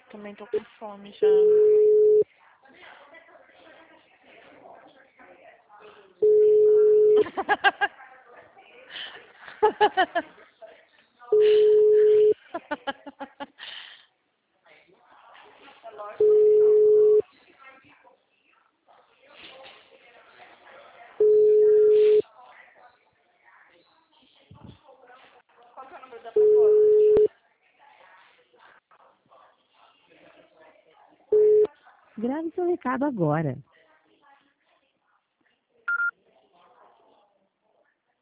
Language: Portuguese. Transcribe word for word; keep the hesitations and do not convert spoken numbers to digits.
Também tô com fome já. Grave seu recado agora.